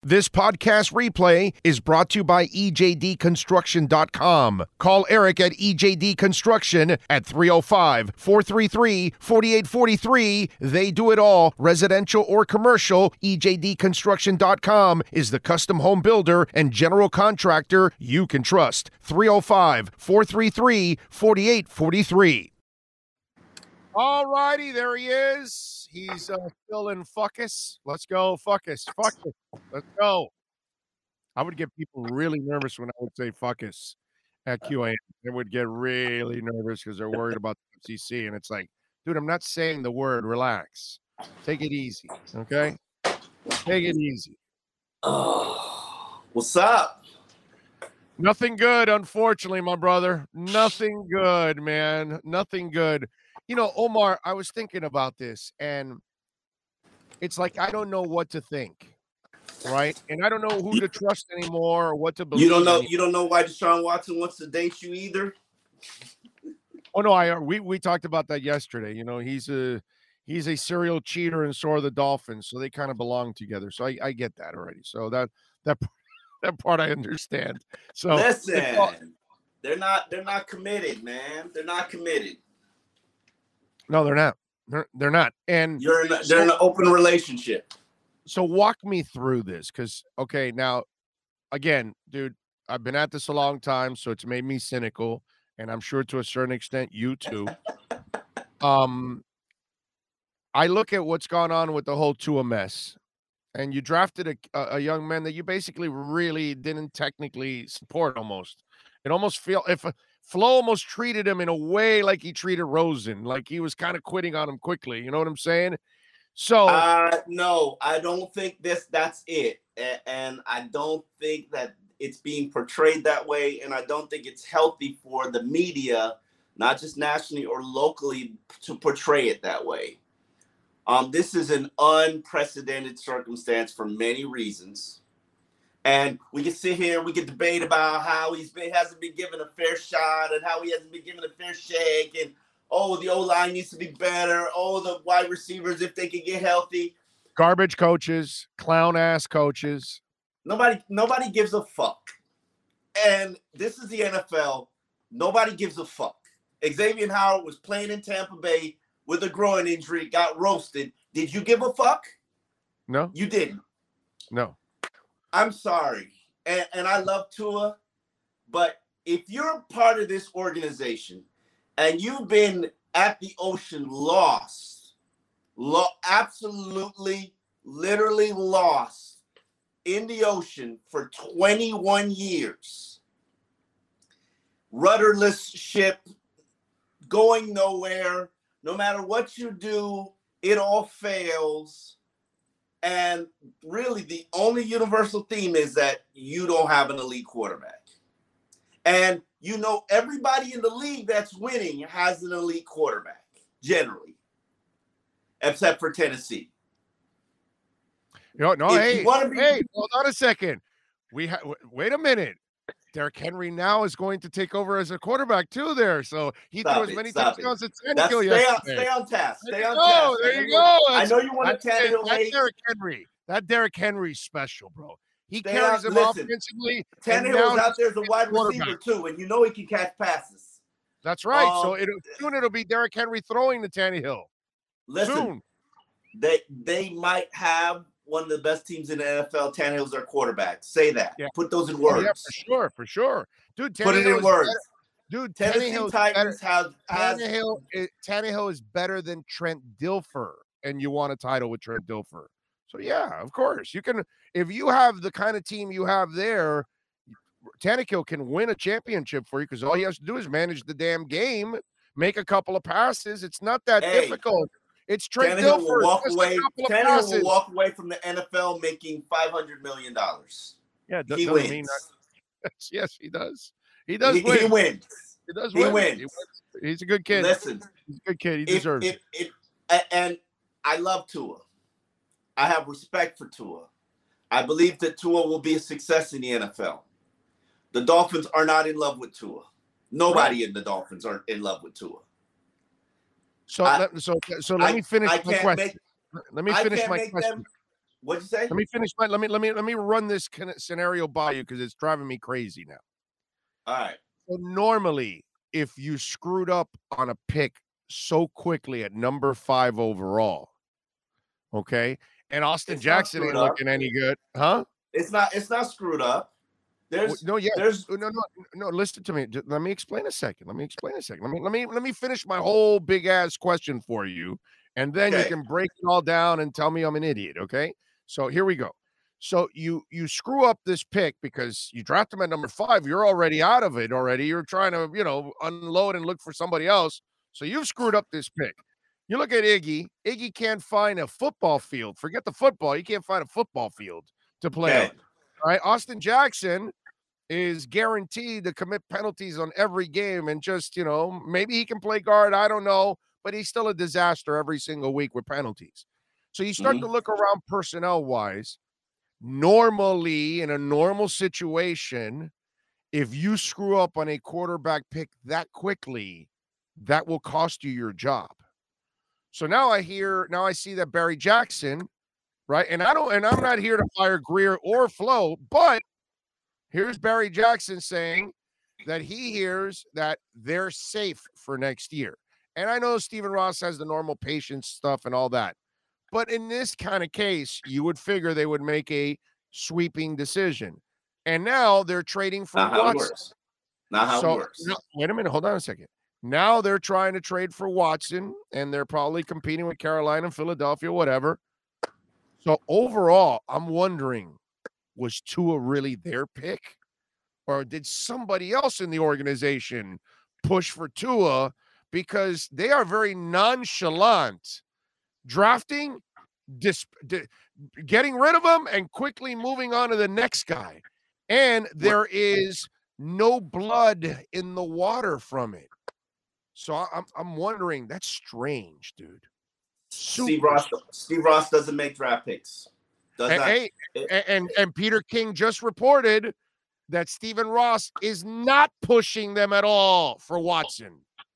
This podcast replay is brought to you by EJDconstruction.com. Call Eric at EJD Construction at 305-433-4843. They do it all, residential or commercial. EJDconstruction.com is the custom home builder and general contractor you can trust. 305-433-4843. All righty, there he is. He's still in Fuckus. Let's go, Fuckus. Fuckus. Let's go. I would get people really nervous when I would say Fuckus at QAM. They would get really nervous because they're worried about the FCC. And it's like, dude, I'm not saying the word. Relax. Take it easy, okay? Take it easy. Oh, what's up? Nothing good, unfortunately, my brother. Nothing good, man. Nothing good. You know, Omar, I was thinking about this, and it's like I don't know what to think, right? And I don't know who to trust anymore or what to believe. You don't know. You don't know why Deshaun Watson wants to date you either. Oh no, we talked about that yesterday. You know, he's a serial cheater, and so are the Dolphins, so they kind of belong together. So I get that already. So that part I understand. So listen, they're not committed, man. They're not committed. No, they're not. They're not. And they're in an open relationship. So walk me through this, because okay, now again, dude, I've been at this a long time, so it's made me cynical, and I'm sure to a certain extent you too. I look at what's gone on with the whole Tua mess, and you drafted a young man that you basically really didn't technically support. It almost feel if Flo almost treated him in a way like he treated Rosen, like he was kind of quitting on him quickly. You know what I'm saying? So no, I don't think that's it. And I don't think that it's being portrayed that way. And I don't think it's healthy for the media, not just nationally or locally, to portray it that way. This is an unprecedented circumstance for many reasons. And we can sit here and we can debate about how hasn't been given a fair shot and how he hasn't been given a fair shake. And, the O-line needs to be better. The wide receivers, if they can get healthy. Garbage coaches, clown-ass coaches. Nobody gives a fuck. And this is the NFL. Nobody gives a fuck. Xavier Howard was playing in Tampa Bay with a groin injury, got roasted. Did you give a fuck? No. You didn't. No. I'm sorry, and I love Tua, but if you're part of this organization and you've been at the ocean absolutely, literally lost in the ocean for 21 years, rudderless ship, going nowhere, no matter what you do, it all fails. And really, the only universal theme is that you don't have an elite quarterback. And everybody in the league that's winning has an elite quarterback, generally, except for Tennessee. Hey, hold on a second. Wait a minute. Derrick Henry now is going to take over as a quarterback too there. So he threw as many touchdowns as Tannehill yesterday. Stay on task. There you go. I know you want to Tannehill hate. That Derrick Henry special, bro. He carries him offensively. Tannehill's out there as a wide receiver too, and he can catch passes. That's right. So soon it'll be Derrick Henry throwing to Tannehill. Listen, they might have one of the best teams in the NFL. Tannehill's their quarterback. Say that. Yeah. Put those in words. Yeah, for sure. Dude, put it in words. Dude, Tennessee Titans Tannehill is better than Trent Dilfer, and you want a title with Trent Dilfer. So yeah, of course you can. If you have the kind of team you have there, Tannehill can win a championship for you because all he has to do is manage the damn game, make a couple of passes. It's not that difficult. It's Trent Dilfer. Tannehill will walk away from the NFL making $500 million. Yeah, he wins. Yes, he does. He does win. He wins. He does win. He wins. He's a good kid. Listen, he's a good kid. He deserves it. And I love Tua. I have respect for Tua. I believe that Tua will be a success in the NFL. The Dolphins are not in love with Tua. Nobody in the Dolphins are in love with Tua. So let me finish my question. Let me finish my question. What'd you say? Let me finish my. Let me run this scenario by you because it's driving me crazy now. All right. So normally, if you screwed up on a pick so quickly at number 5 overall, okay, and Austin It's not Jackson screwed ain't up. looking any good, huh? It's not screwed up. No, yeah, There's no. Listen to me. Let me explain a second. Let me finish my whole big ass question for you, and then you okay. can break it all down and tell me I'm an idiot. Okay. So here we go. So you screw up this pick because you draft him at number 5. You're already out of it already. You're trying to unload and look for somebody else. So you've screwed up this pick. You look at Iggy. Iggy can't find a football field. Forget the football. He can't find a football field to play on. All right. Austin Jackson is guaranteed to commit penalties on every game and just, maybe he can play guard. I don't know, but he's still a disaster every single week with penalties. So you start to look around personnel wise. Normally, in a normal situation, if you screw up on a quarterback pick that quickly, that will cost you your job. So now I see that Barry Jackson, right? And I'm not here to fire Greer or Flo, but here's Barry Jackson saying that he hears that they're safe for next year. And I know Stephen Ross has the normal patience stuff and all that. But in this kind of case, you would figure they would make a sweeping decision. And now they're trading for Watson. Not how it works. No, wait a minute. Hold on a second. Now they're trying to trade for Watson, and they're probably competing with Carolina, Philadelphia, whatever. So overall, I'm wondering, was Tua really their pick? Or did somebody else in the organization push for Tua? Because they are very nonchalant drafting, getting rid of him, and quickly moving on to the next guy. And there is no blood in the water from it. So I'm wondering, that's strange, dude. Steve Ross doesn't make draft picks. And Peter King just reported that Stephen Ross is not pushing them at all for Watson.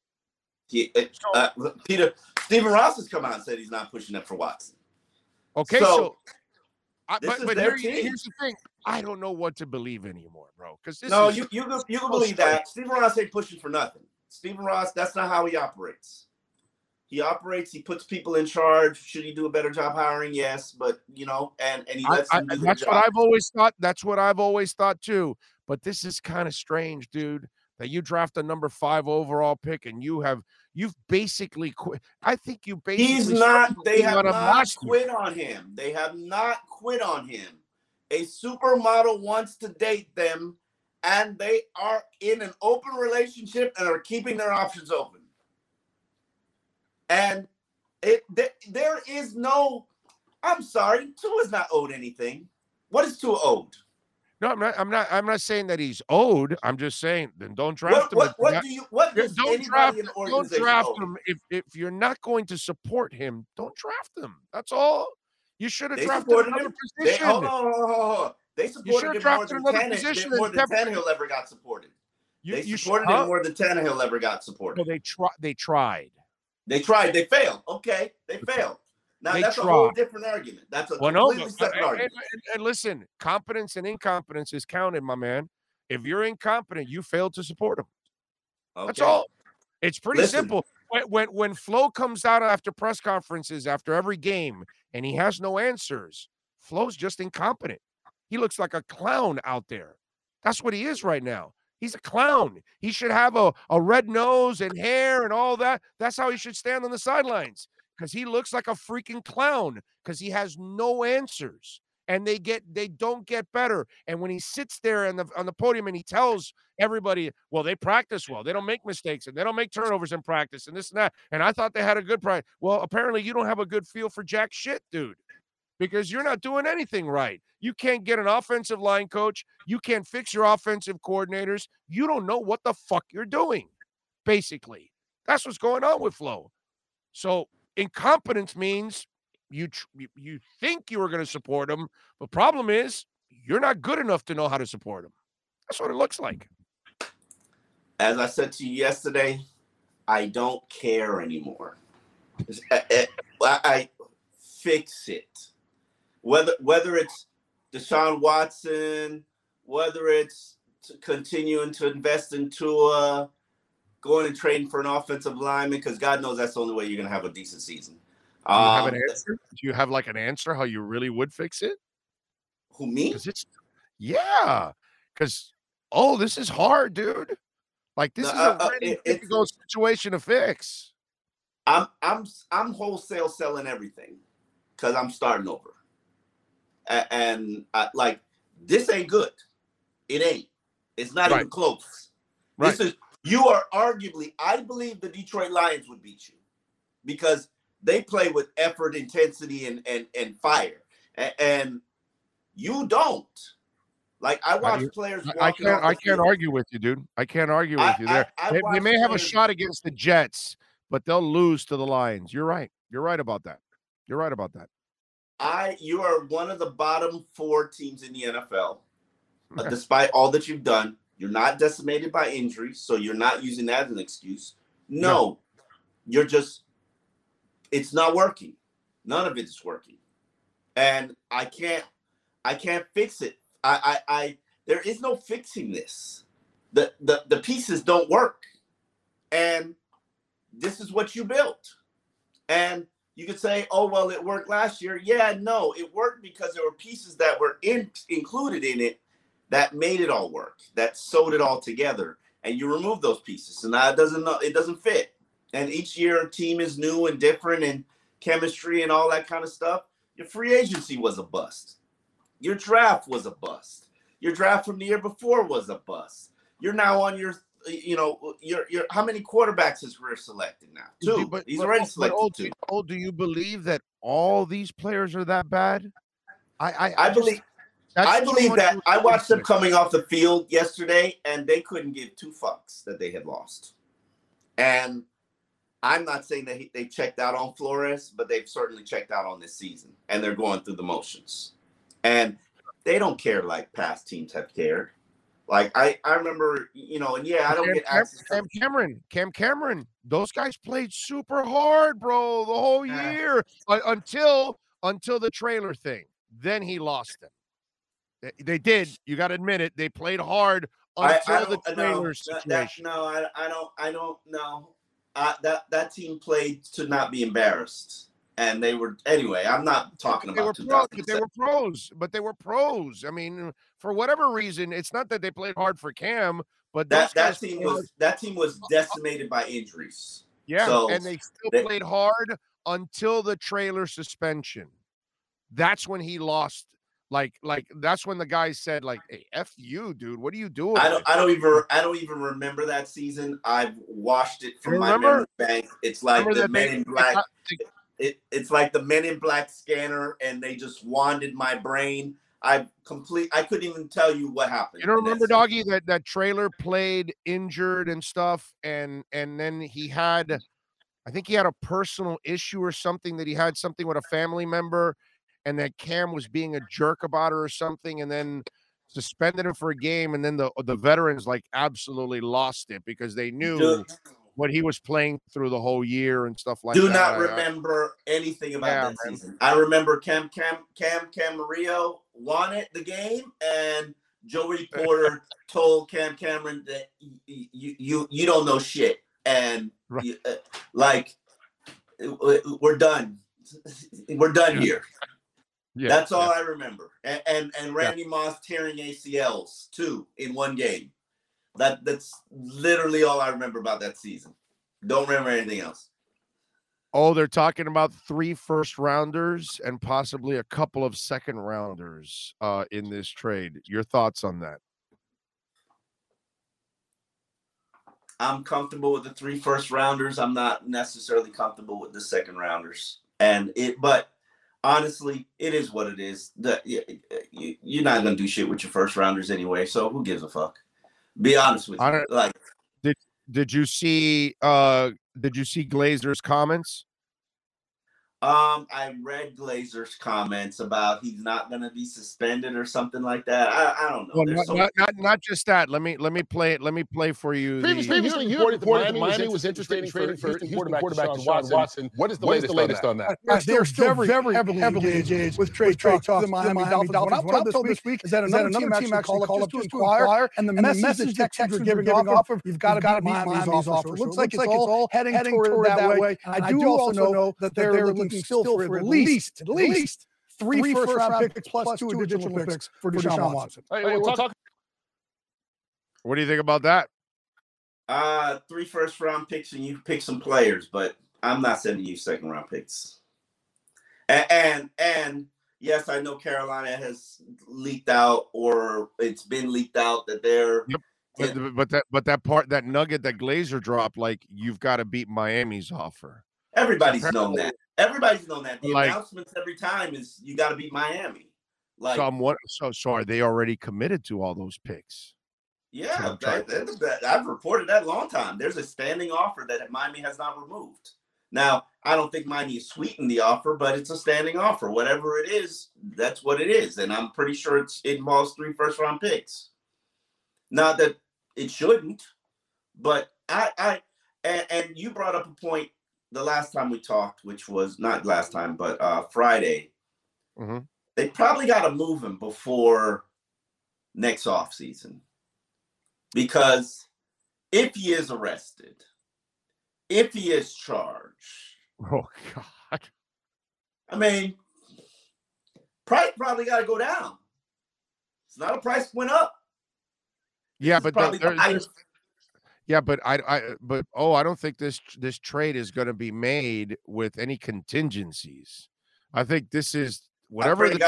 Stephen Ross has come out and said he's not pushing them for Watson. Okay, but here's team. The thing. I don't know what to believe anymore, bro. Because you can believe that. Stephen Ross ain't pushing for nothing. Stephen Ross, that's not how he operates. He puts people in charge. Should he do a better job hiring? Yes, but and he lets them do their job. What I've always thought. That's what I've always thought too. But this is kind of strange, dude, that you draft a number 5 overall pick and you've basically quit. I think you basically they have not quit on him. They have not quit on him. A supermodel wants to date them, and they are in an open relationship and are keeping their options open. And there is no, I'm sorry, Tua's not owed anything. What is Tua owed? No, I'm not saying that he's owed. I'm just saying then don't draft him. Don't draft him if you're not going to support him. Don't draft him. That's all. You should have drafted another position. Hold on. They supported him more than Tannehill ever got supported. They supported him more than Tannehill ever got supported. No, they tried. They tried. They failed. Okay, they failed. Now that's a whole different argument. That's a completely separate argument. And listen, competence and incompetence is counted, my man. If you're incompetent, you fail to support him. Okay. That's all. It's pretty simple. When Flo comes out after press conferences after every game and he has no answers, Flo's just incompetent. He looks like a clown out there. That's what he is right now. He's a clown. He should have a red nose and hair and all that. That's how he should stand on the sidelines, because he looks like a freaking clown because he has no answers. And they don't get better. And when he sits there on the podium and he tells everybody, well, they practice well, they don't make mistakes, and they don't make turnovers in practice, and this and that. And I thought they had a good practice. Well, apparently you don't have a good feel for jack shit, dude, because you're not doing anything right. You can't get an offensive line coach. You can't fix your offensive coordinators. You don't know what the fuck you're doing, basically. That's what's going on with Flo. So incompetence means you think you were going to support him, but problem is you're not good enough to know how to support him. That's what it looks like. As I said to you yesterday, I don't care anymore. I fix it. whether it's Deshaun Watson, whether it's continuing to invest in Tua, going and trading for an offensive lineman, because God knows that's the only way you're going to have a decent season. Do you have an answer? Do you have like an answer how you really would fix it? Who, me? Because this is hard, dude. Like this is a really difficult situation to fix. I'm wholesale selling everything because I'm starting over, and like this ain't good. It ain't. It's not even close. Right. You are arguably. I believe the Detroit Lions would beat you because they play with effort, intensity, and fire, and you don't. Like I watch players. I can't argue with you, dude. I can't argue with you there. They may have a shot against the Jets, but they'll lose to the Lions. You're right. You're right about that. You're right about that. You are one of the bottom 4 teams in the NFL. Despite all that you've done, you're not decimated by injuries, so you're not using that as an excuse. No. You're just. It's not working. None of it is working, and I can't fix it. There is no fixing this. The pieces don't work, and this is what you built. And you could say, oh well, it worked last year. Yeah, no, it worked because there were pieces that were included in it that made it all work, that sewed it all together. And you remove those pieces, so now it doesn't fit. And each year a team is new and different, and chemistry and all that kind of stuff. Your free agency was a bust. Your draft was a bust. Your draft from the year before was a bust. You're now on your how many quarterbacks is we're selecting now? 2. He's already selected 2. Do you believe that all these players are that bad? I believe that. I watched them coming off the field yesterday, and they couldn't give 2 fucks that they had lost. And I'm not saying that they checked out on Flores, but they've certainly checked out on this season, and they're going through the motions. And they don't care like past teams have cared. Like I remember, and I don't get access to Cam Cameron. Those guys played super hard, bro, the whole year until the trailer thing. Then he lost them. They did. You got to admit it. They played hard until the trailer situation. I don't know. That team played to not be embarrassed, and they were anyway. I'm not talking about 2007. But they were pros. I mean, for whatever reason, it's not that they played hard for Cam, but that team was decimated by injuries. Yeah, so and they still played hard until the trailer suspension. That's when he lost. Like that's when the guy said, like, "Hey, F you, dude. What are you doing?" I don't even remember that season. I've watched it from my memory bank. It's like the Men in Black. It's like the Men in Black scanner, and they just wanded my brain. I couldn't even tell you what happened. You don't remember, Doggy, that trailer played injured and stuff, and then he had, I think he had a personal issue or something, that he had something with a family member, and that Cam was being a jerk about her or something, and then suspended him for a game, and then the veterans like absolutely lost it because they knew what he was playing through the whole year and stuff like that. Do not remember anything about that season. I remember Cam Camarillo wanted the game, and Joey Porter told Cam Cameron that you don't know shit, and we're done. We're done here. Yeah, that's all I remember. And Randy Moss tearing ACLs too in one game. That's literally all I remember about that season. Don't remember anything else. Oh, they're talking about 3 first-rounders and possibly a couple of second-rounders in this trade. Your thoughts on that? I'm comfortable with the 3 first-rounders. I'm not necessarily comfortable with the second-rounders. But honestly, it is what it is. You're not going to do shit with your first-rounders anyway, so who gives a fuck? Be honest with you. Like, did you see Glazer's comments? I read Glazer's comments about he's not going to be suspended or something like that. I don't know. Well, not just that. Let me play it. Let me play for you. Previously, you reported that Miami was interested in trading for Houston quarterback Deshaun Watson. What is the latest on that? They're still very heavily engaged with trade talks with the Miami Dolphins. What I'm told this week is that another team actually called up just to inquire, and the message the Texans are giving off of, you've got to beat Miami's offer. So it looks like it's all heading toward that way. I do also know that they're looking still for at least three first-round picks plus two additional picks for Deshaun Watson. What do you think about that? 3 first-round picks and you pick some players, but I'm not sending you second-round picks. And yes, I know Carolina has leaked out, or it's been leaked out that they're. Yep. But that part, that nugget that Glazer dropped, like, you've got to beat Miami's offer. Everybody's known that. Everybody's known that. The announcements every time is you got to beat Miami. Like, so are they already committed to all those picks? Yeah, I've reported that a long time. There's a standing offer that Miami has not removed. Now, I don't think Miami has sweetened the offer, but it's a standing offer. Whatever it is, that's what it is. And I'm pretty sure it involves 3 first-round picks. Not that it shouldn't, but and you brought up a point the last time we talked, which was not last time, but Friday. Mm-hmm. They probably got to move him before next offseason. Because if he is arrested, if he is charged, oh God, I mean, price probably got to go down. It's not a price went up. Yeah, but I don't think this trade is going to be made with any contingencies. I think this is whatever. If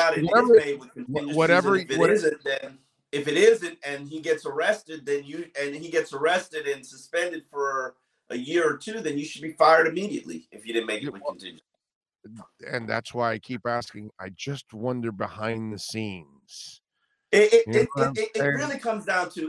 it isn't, and he gets arrested, he gets arrested and suspended for a year or 2, then you should be fired immediately if you didn't make it with contingency. And that's why I keep asking. I just wonder behind the scenes. It really comes down to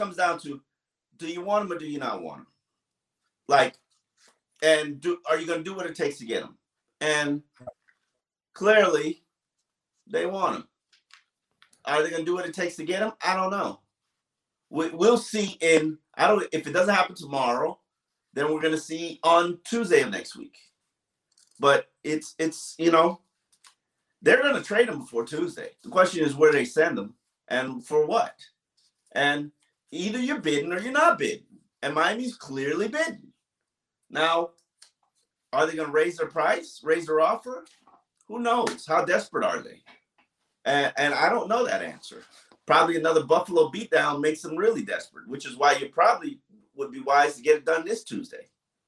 do you want him or do you not want him? Like, and are you going to do what it takes to get him? And clearly, they want him. Are they going to do what it takes to get him? I don't know. We'll see. If it doesn't happen tomorrow, then we're going to see on Tuesday of next week. But it's they're going to trade him before Tuesday. The question is where they send him and for what. And either you're bidding or you're not bidding. And Miami's clearly bidding. Now, are they going to raise their price, raise their offer? Who knows? How desperate are they? And I don't know that answer. Probably another Buffalo beatdown makes them really desperate, which is why you probably would be wise to get it done this Tuesday.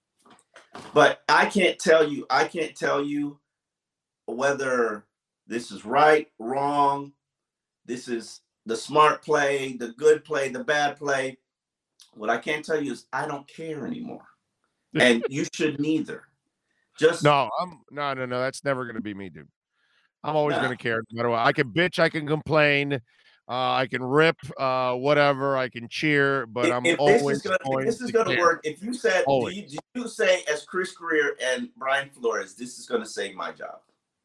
But I can't tell you whether this is right, wrong. This is the smart play, the good play, the bad play. What I can't tell you is I don't care anymore. And you should neither. No. That's never going to be me, dude. I'm always going to care. No matter what. I can bitch, I can complain, I can rip, whatever, I can cheer, but this is going to work. If you said, do you say as Chris Greer and Brian Flores, this is going to save my job?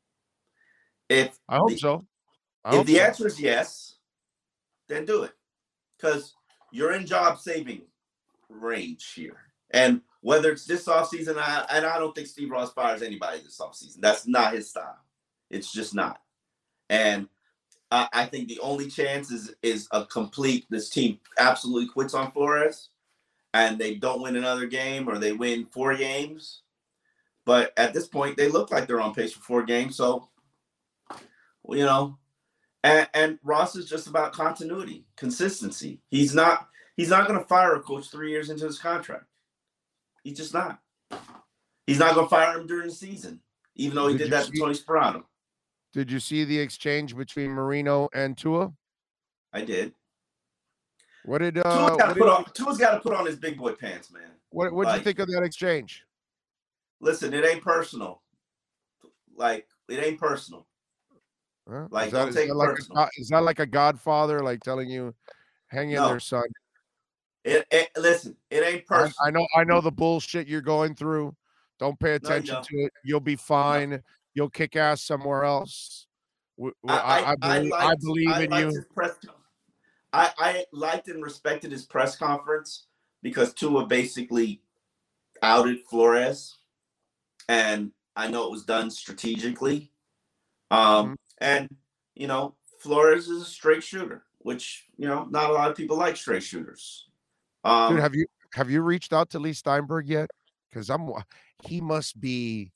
I hope so. If the answer is yes, then do it, because you're in job saving range here. And whether it's this offseason, and I don't think Steve Ross fires anybody this offseason. That's not his style. It's just not. And I think the only chance is this team absolutely quits on Flores and they don't win another game, or they win 4 games. But at this point, they look like they're on pace for 4 games. So, and Ross is just about continuity, consistency. He's not going to fire a coach 3 years into his contract. He's just not. He's not going to fire him during the season, even though he did that to Tony Sperano. Did you see the exchange between Marino and Tua? I did. What did Tua's got to put on his big boy pants, man. What did you think of that exchange? Listen, it ain't personal. Like, it ain't personal. Like, don't take it personal. Is that like a godfather, like telling you, hang in there, son? Listen, it ain't personal. I know the bullshit you're going through. Don't pay attention to it. You'll be fine. you'll kick ass somewhere else. I believe in you. I liked and respected his press conference because Tua basically outed Flores, and I know it was done strategically. And Flores is a straight shooter, which not a lot of people like straight shooters. Dude, have you reached out to Lee Steinberg yet? Because he must be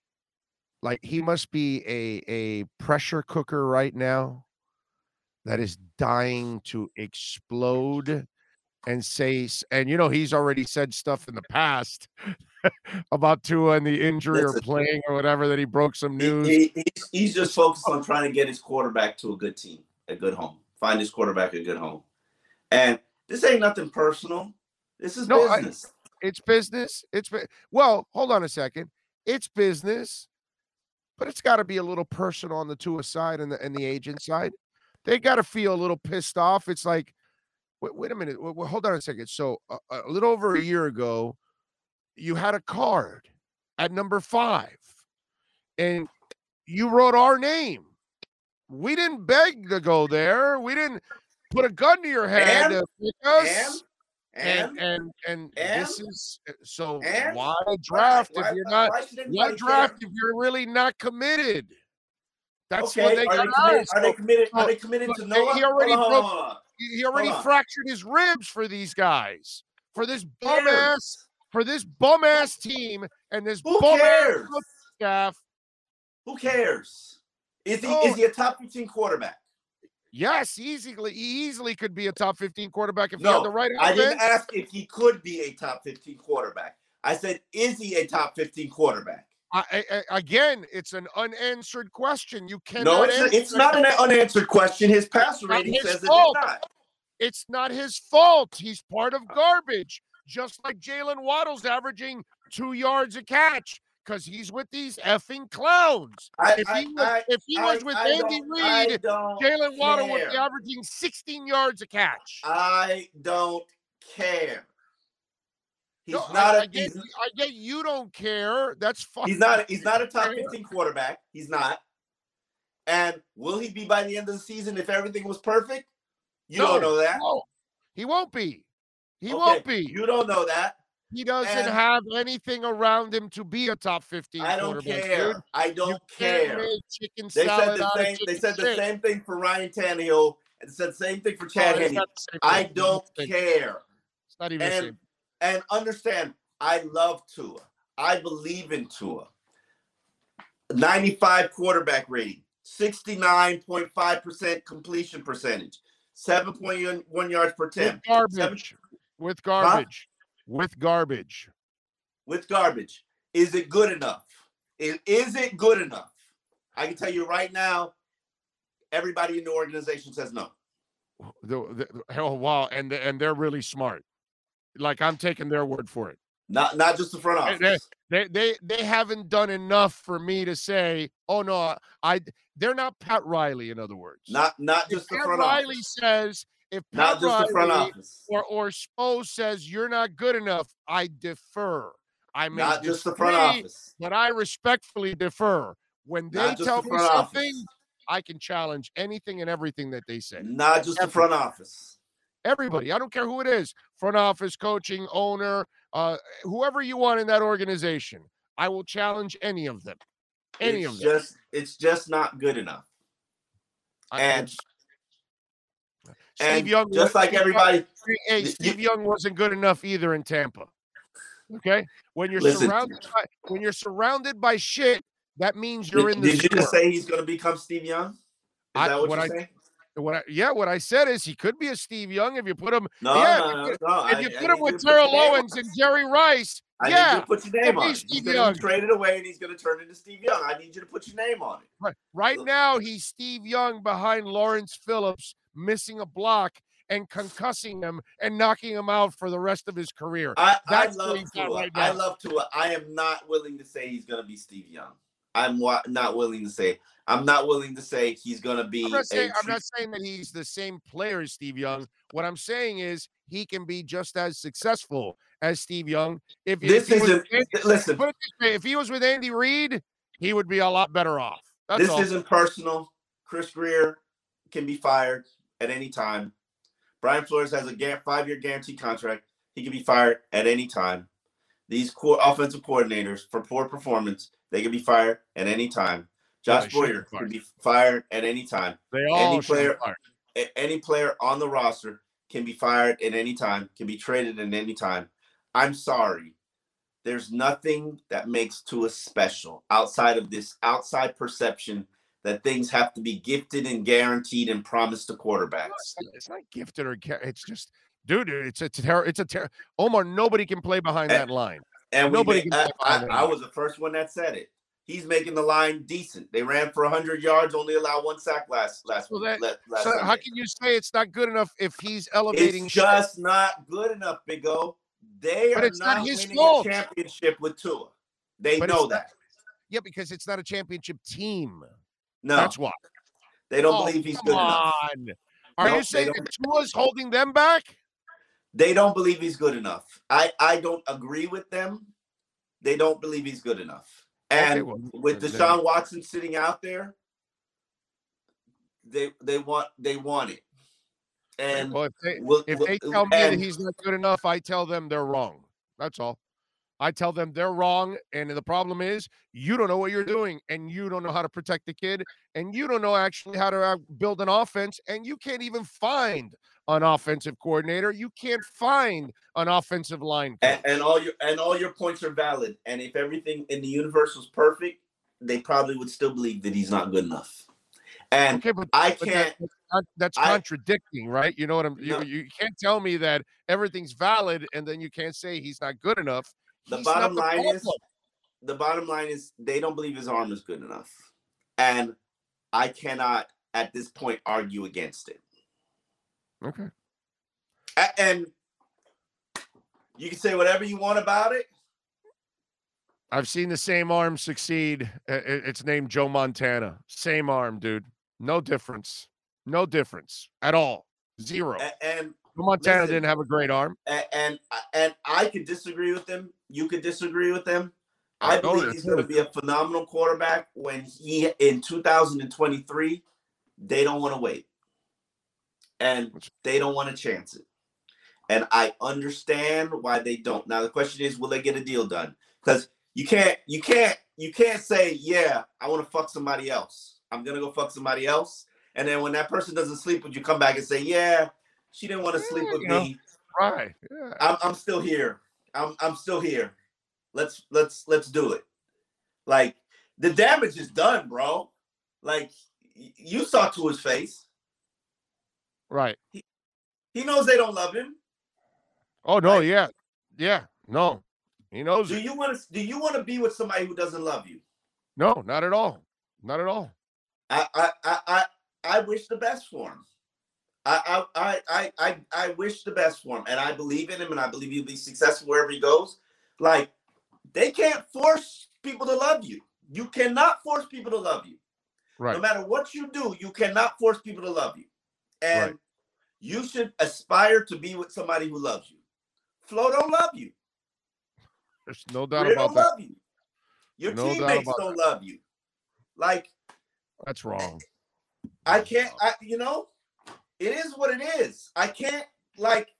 a pressure cooker right now that is dying to explode and say, and he's already said stuff in the past about Tua and the injury or playing or whatever, that he broke some news. He's just focused on trying to get his quarterback to a good team, a good home. Find his quarterback a good home. And this ain't nothing personal. This is business. It's business. Well, hold on a second. It's business, but it's got to be a little personal on the Tua side and the agent side. They got to feel a little pissed off. It's like, wait a minute. Hold on a second. So a little over a year ago, you had a card at number 5, and you wrote our name. We didn't beg to go there. We didn't put a gun to your head to pick us. And this is so. Why draft if you're not? Why draft if you're really not committed? That's okay. what they got. Are they committed? Are they committed to Noah? He already fractured his ribs for these guys, for this bum ass team and this bum ass staff. Who cares? Is he a top 15 quarterback? Yes, he easily could be a top 15 quarterback if he had the right offense. I didn't ask if he could be a top 15 quarterback. I said, is he a top 15 quarterback? Again, it's an unanswered question. You cannot. No, it's not an unanswered question. His passer rating says it's not. It's not his fault. He's part of garbage. Just like Jalen Waddle's averaging 2 yards a catch because he's with these effing clowns. If he was with Andy Reid, Jalen Waddle would be averaging 16 yards a catch. I don't care. I get you don't care. That's fine. He's not a top 15 quarterback. He's not. And will he be by the end of the season if everything was perfect? You don't know that. No, he won't be. He won't be. You don't know that. He doesn't have anything around him to be a top 15 quarterback. I don't care. Dude. I don't care. They said the same thing for Ryan Tannehill and said the same thing for Chad Henne. I don't care. It's not even the same. And understand, I love Tua. I believe in Tua. 95 quarterback rating, 69.5% completion percentage, 7.1 yards per attempt. With garbage. With garbage. Is it good enough? Is it good enough? I can tell you right now, everybody in the organization says no. Wow, and they're really smart. Like, I'm taking their word for it. Not just the front office. They haven't done enough for me to say, oh no, they're not Pat Riley, in other words. Not just the front office. Riley says, if Pat Riley or Spo says you're not good enough, I defer. I may not just the front office, but I respectfully defer. When they tell me something, I can challenge anything and everything that they say. Not just the front office. Everybody, I don't care who it is, front office, coaching, owner, whoever you want in that organization, I will challenge any of them. It's just not good enough. Steve Young, just like everybody. Steve Young wasn't good enough either in Tampa. Okay, when you're surrounded by shit, that means you're in the. Did you just say he's going to become Steve Young? Is that what you're saying? What I said is he could be a Steve Young if you put him. No. If you put him with Terrell Owens and Jerry Rice, I need you to put your name on it. He's going to be traded away and he's going to turn into Steve Young. I need you to put your name on it. Right now, he's Steve Young behind Lawrence Phillips, missing a block and concussing him and knocking him out for the rest of his career. I love Tua. I love Tua. I am not willing to say he's going to be Steve Young. I'm not willing to say. I'm not willing to say he's going to be. I'm not saying that he's the same player as Steve Young. What I'm saying is he can be just as successful as Steve Young. If he was with Andy Reid, he would be a lot better off. That's this all. isn't personal. Chris Grier can be fired at any time. Brian Flores has a 5-year guaranteed contract. He can be fired at any time. These offensive coordinators, for poor performance, they can be fired at any time. Josh Boyer can be fired at any time. They all any player on the roster can be fired at any time, can be traded at any time. I'm sorry. There's nothing that makes Tua special outside of this outside perception that things have to be gifted and guaranteed and promised to quarterbacks. It's not gifted or it's just, dude. It's a terror. Omar, nobody can play behind that line. And I was the first one that said it. He's making the line decent. They ran for 100 yards, only allowed 1 sack last week. So how can you say it's not good enough if he's elevating? It's just not good enough, Big O. They are not winning a championship with Tua. They know that. Yeah, because it's not a championship team. No, that's why they don't believe he's good enough. Are you saying that Tua's holding them back? They don't believe he's good enough. I don't agree with them. They don't believe he's good enough. And with Deshaun Watson sitting out there, they want it. And if they tell me that he's not good enough, I tell them they're wrong. That's all. I tell them they're wrong, and the problem is you don't know what you're doing, and you don't know how to protect the kid, and you don't know actually how to build an offense, and you can't even find an offensive coordinator. You can't find an offensive line coach. And all your points are valid. And if everything in the universe was perfect, they probably would still believe that he's not good enough. And that's contradicting, right? You know what you can't tell me that everything's valid and then you can't say he's not good enough. The bottom line is they don't believe his arm is good enough. And I cannot at this point argue against it. Okay. And you can say whatever you want about it. I've seen the same arm succeed. It's named Joe Montana. Same arm, dude. No difference. No difference at all. Zero. And Joe Montana didn't have a great arm. And I could disagree with them. You could disagree with them. I believe he's going to be a phenomenal quarterback when in 2023, they don't want to wait. And they don't want to chance it. And I understand why they don't. Now the question is, will they get a deal done? Because you can't say, yeah, I want to fuck somebody else. I'm gonna go fuck somebody else. And then when that person doesn't sleep with you, come back and say, yeah, she didn't want to sleep with me. Right. Yeah. I'm still here. I'm still here. Let's do it. Like the damage is done, bro. Like you saw to his face. Right. He knows they don't love him. Oh no, right? Yeah. No. He knows. Do you want to be with somebody who doesn't love you? No, not at all. Not at all. I wish the best for him. I wish the best for him, and I believe in him, and I believe he'll be successful wherever he goes. Like they can't force people to love you. You cannot force people to love you. Right. No matter what you do, you cannot force people to love you. And you should aspire to be with somebody who loves you. Flo don't love you. There's no doubt about that. Love you. Your teammates don't love you. Like that's wrong. I can't. It is what it is. I can't like.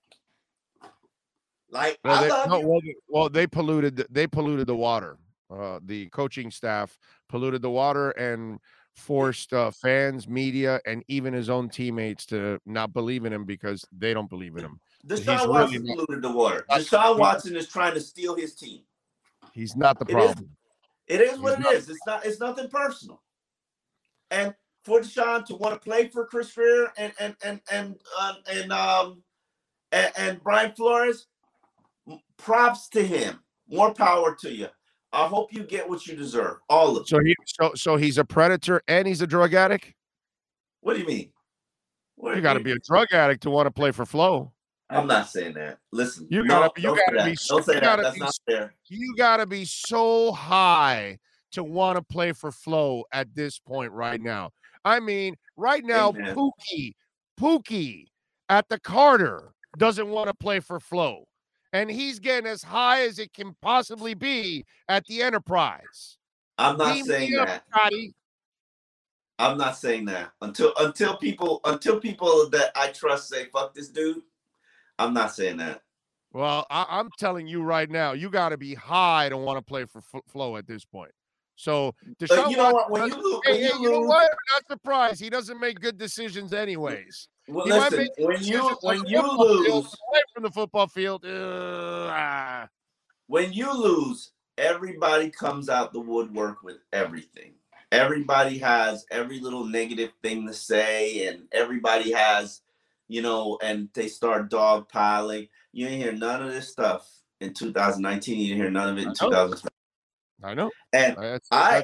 Well, they polluted the water. The coaching staff polluted the water and forced fans, media, and even his own teammates to not believe in him because they don't believe in him. Deshaun Watson polluted the water. Deshaun Watson is trying to steal his team. He's not the problem. It is what it is. It's nothing personal. And for Deshaun to want to play for Chris Grier and Brian Flores, props to him. More power to you. I hope you get what you deserve. All of it. So he's a predator and he's a drug addict? What do you mean? You got to be a drug addict to want to play for Flo. I'm not saying that. Listen, you gotta be. Don't say that. That's not fair. You gotta be so high to want to play for Flo at this point right now. I mean, right now, Pookie at the Carter doesn't want to play for Flo, and he's getting as high as it can possibly be at the Enterprise. I'm not saying that. Scotty. I'm not saying that until people that I trust say fuck this dude. I'm not saying that. Well, I'm telling you right now, you got to be high to want to play for Flo at this point. So Deshaun you know Watson, what? When you lose, you know what? I'm not surprised. He doesn't make good decisions anyways. Well, he listen, when you lose away from the football field, when you lose, everybody comes out the woodwork with everything. Everybody has every little negative thing to say, and everybody has, and they start dogpiling. You didn't hear none of this stuff in 2019. You didn't hear none of it in 2020. I know. And I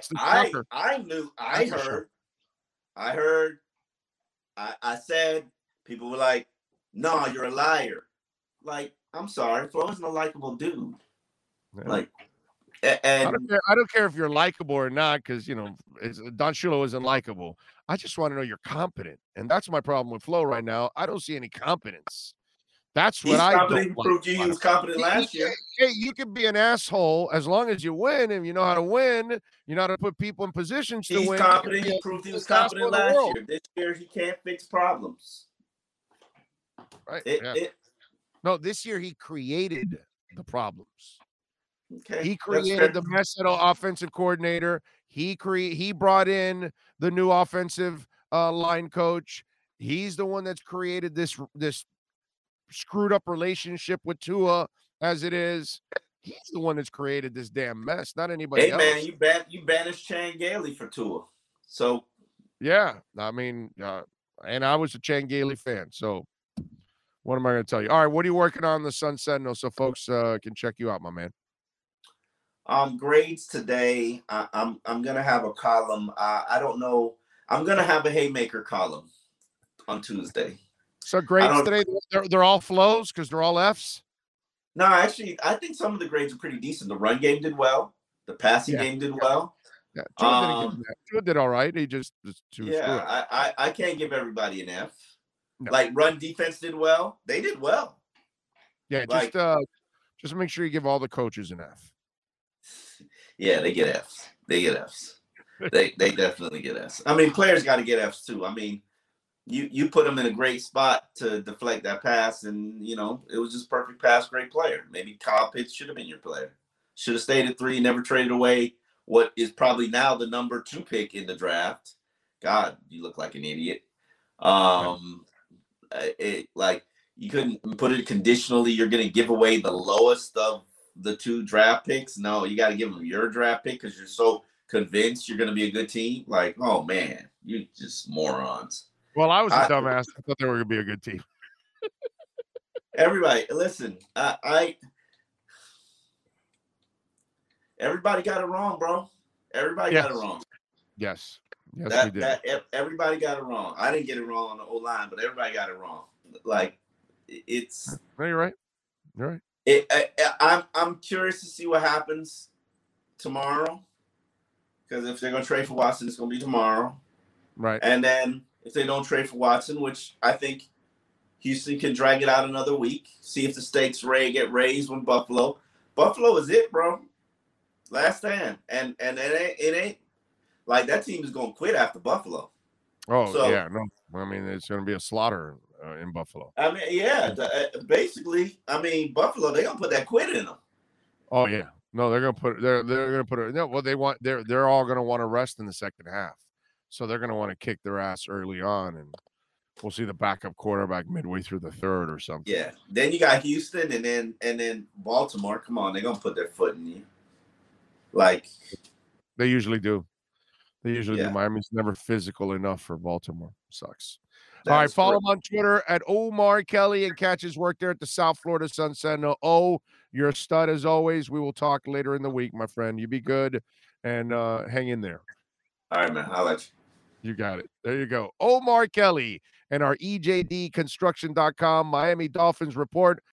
said, people were like, no, you're a liar. Like, I'm sorry, Flo isn't a likable dude. Yeah. Like, and I don't care if you're likable or not, because Don Shula isn't likable. I just want to know you're competent, and that's my problem with Flo right now. I don't see any competence. That's what I don't like. Proved he was competent last year. Hey, you can be an asshole as long as you win, and you know how to win. You know how to put people in positions to win. He's competent. He proved he was competent last year. This year, he can't fix problems. Right. No, this year he created the problems. Okay. He created the mess at offensive coordinator. He brought in the new offensive line coach. He's the one that's created this screwed up relationship with Tua as it is. He's the one that's created this damn mess, not anybody else. Hey man, you banished Chan Gailey for Tua. So yeah, I mean, and I was a Chan Gailey fan. So what am I going to tell you? All right, what are you working on the Sun Sentinel so folks can check you out, my man? Grades today. I'm gonna have a column. I don't know. I'm gonna have a haymaker column on Tuesday. So grades today, they're all flows because they're all Fs? No, actually, I think some of the grades are pretty decent. The run game did well. The passing game did well. Yeah, Tua did all right. He just too screwed. I can't give everybody an F. No. Like run defense did well. They did well. Yeah, just make sure you give all the coaches an F. Yeah, they get Fs. They get Fs. they definitely get Fs. I mean, players got to get Fs too. I mean, you put them in a great spot to deflect that pass, and it was just perfect pass, great player. Maybe Kyle Pitts should have been your player. Should have stayed at 3, never traded away what is probably now the number 2 pick in the draft. God, you look like an idiot. You couldn't put it conditionally. You're going to give away the lowest of the 2 draft picks. No, you got to give them your draft pick because you're so convinced you're going to be a good team. Like, oh man, you just morons. Well, I was a dumbass. I thought they were going to be a good team. Everybody, listen. Everybody got it wrong, bro. Everybody got it wrong. Yes, we did. Everybody got it wrong. I didn't get it wrong on the O-line, but everybody got it wrong. Like, it's. No, you're right. You're right. I'm curious to see what happens tomorrow, because if they're going to trade for Watson, it's going to be tomorrow. Right. And then if they don't trade for Watson, which I think Houston can drag it out another week, see if the stakes get raised with Buffalo. Buffalo is it, bro. Last stand. And it ain't like that team is going to quit after Buffalo. Oh, so, yeah. No, I mean, it's going to be a slaughter in Buffalo. I mean, yeah. Basically, I mean, Buffalo, they're going to put that quit in them. Oh, yeah. No, they're going to put they're going to put it. No, well, they're all going to want to rest in the second half. So they're going to want to kick their ass early on, and we'll see the backup quarterback midway through the third or something. Yeah. Then you got Houston and then Baltimore. Come on, they're going to put their foot in you. Like they usually do. They usually do. Miami's never physical enough for Baltimore. Sucks. All right, follow him on Twitter at Omar Kelly and catch his work there at the South Florida Sun Sentinel. Oh, you're a stud as always. We will talk later in the week, my friend. You be good and hang in there. All right, man. I'll let you. You got it. There you go. Omar Kelly and our EJDconstruction.com Miami Dolphins report.